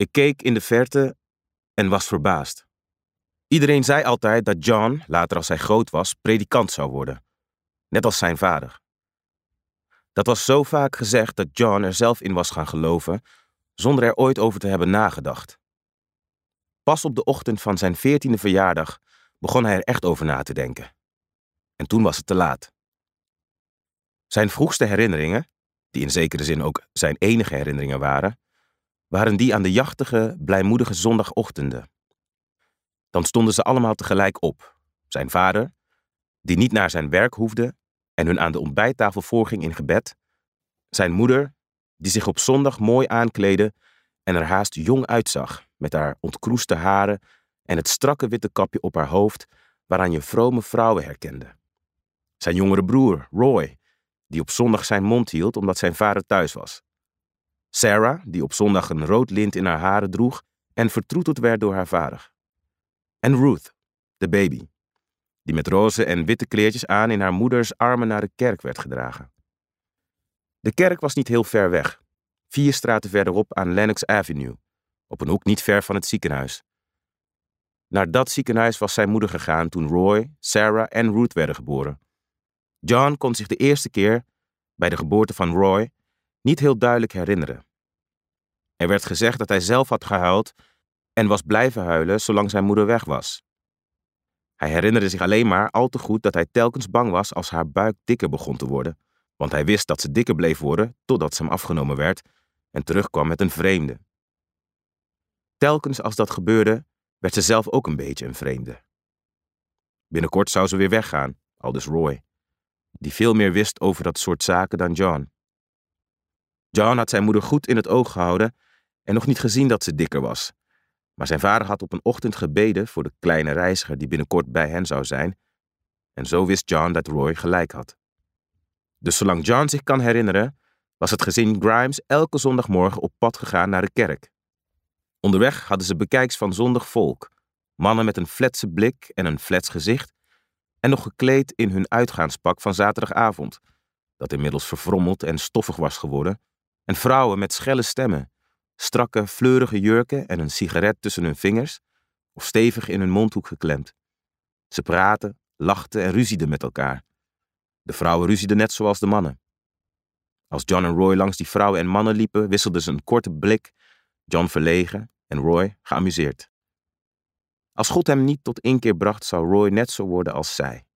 Ik keek in de verte en was verbaasd. Iedereen zei altijd dat John, later als hij groot was, predikant zou worden. Net als zijn vader. Dat was zo vaak gezegd dat John er zelf in was gaan geloven, zonder er ooit over te hebben nagedacht. Pas op de ochtend van zijn 14e verjaardag begon hij er echt over na te denken. En toen was het te laat. Zijn vroegste herinneringen, die in zekere zin ook zijn enige herinneringen waren die aan de jachtige, blijmoedige zondagochtenden. Dan stonden ze allemaal tegelijk op. Zijn vader, die niet naar zijn werk hoefde en hun aan de ontbijttafel voorging in gebed. Zijn moeder, die zich op zondag mooi aankleedde en er haast jong uitzag, met haar ontkroeste haren en het strakke witte kapje op haar hoofd, waaraan je vrome vrouwen herkende. Zijn jongere broer, Roy, die op zondag zijn mond hield omdat zijn vader thuis was. Sarah, die op zondag een rood lint in haar haren droeg en vertroeteld werd door haar vader. En Ruth, de baby, die met roze en witte kleertjes aan in haar moeders armen naar de kerk werd gedragen. De kerk was niet heel ver weg, 4 straten verderop aan Lenox Avenue, op een hoek niet ver van het ziekenhuis. Naar dat ziekenhuis was zijn moeder gegaan toen Roy, Sarah en Ruth werden geboren. John kon zich de eerste keer, bij de geboorte van Roy, niet heel duidelijk herinneren. Er werd gezegd dat hij zelf had gehuild en was blijven huilen zolang zijn moeder weg was. Hij herinnerde zich alleen maar al te goed dat hij telkens bang was als haar buik dikker begon te worden, want hij wist dat ze dikker bleef worden totdat ze hem afgenomen werd en terugkwam met een vreemde. Telkens als dat gebeurde, werd ze zelf ook een beetje een vreemde. Binnenkort zou ze weer weggaan, aldus Roy, die veel meer wist over dat soort zaken dan John. John had zijn moeder goed in het oog gehouden en nog niet gezien dat ze dikker was. Maar zijn vader had op een ochtend gebeden voor de kleine reiziger die binnenkort bij hen zou zijn. En zo wist John dat Roy gelijk had. Dus zolang John zich kan herinneren, was het gezin Grimes elke zondagmorgen op pad gegaan naar de kerk. Onderweg hadden ze bekijks van zondig volk. Mannen met een fletse blik en een flets gezicht. En nog gekleed in hun uitgaanspak van zaterdagavond, dat inmiddels verfrommeld en stoffig was geworden. En vrouwen met schelle stemmen. Strakke, fleurige jurken en een sigaret tussen hun vingers of stevig in hun mondhoek geklemd. Ze praten, lachten en ruzieden met elkaar. De vrouwen ruzieden net zoals de mannen. Als John en Roy langs die vrouwen en mannen liepen, wisselden ze een korte blik, John verlegen en Roy geamuseerd. Als God hem niet tot inkeer bracht, zou Roy net zo worden als zij.